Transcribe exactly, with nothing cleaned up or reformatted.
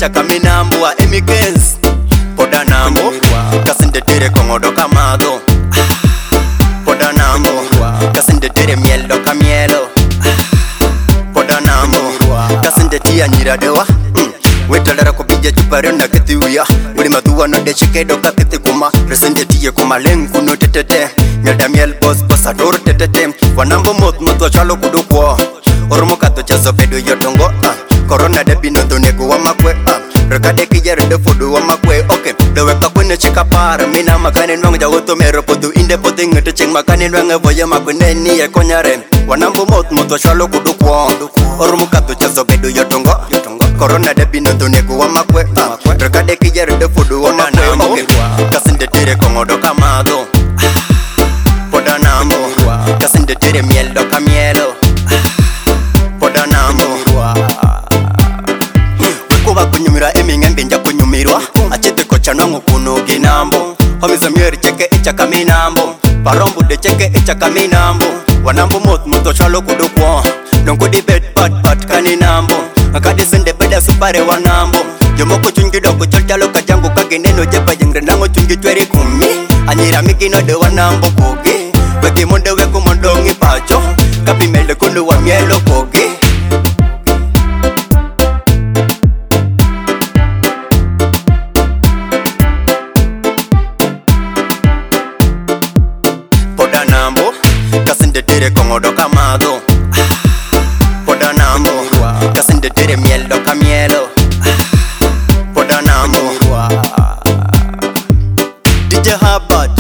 chaka minambua emikens poda nambo kasinde tere kongodo kamado poda nambo kasinde tere miel do kamielo poda nambo kasinde tia nyiradewa wetadara ko bija chupare na kethiuya muri matuwa no de chikedo kapete kuma resende tie kuma lengu no tetete nyada miel boss boss ador tetete wanambo mot mot chalo kudukwo ormo kato chaso bedo yotongo corona de bino to nego wa makwe rekade kijere de fodo wa makwe okay do weka kwene chika para mina makane nwang ja woto mero podu inde poting te ching makane nwang boya makune ni e konyare wanambo mot mot chalo kudukwo ormo kato chaso bedo yotongo corona de bino to nego wa makwe rekade kijere de fodo wa makwe okay kasinde tere kongodo kamado poda nambo kasinde tere miel do kamielo poda nambo wekuba kunyumira emingembe nja kunyumirwa achete kocha nwangu kuno ginambo homisa mieri cheke echa kaminambo parombu de cheke echa kaminambo wanambo mot moto chalo kudukwo donko di bed pat pat kaninambo akade sende beda supare wanambo jomoko chungi doko chalchalo kajangu kageneno jepa jingre nango chungi chweri kumi anyira mikino de wanambo kogi weki monde weku mondongi pacho kapi melde kundu wa mielo kogi poda nambo kasinde tere kongodo kamado poda nambo kasinde tere miel do kamielo poda nambo D J Habat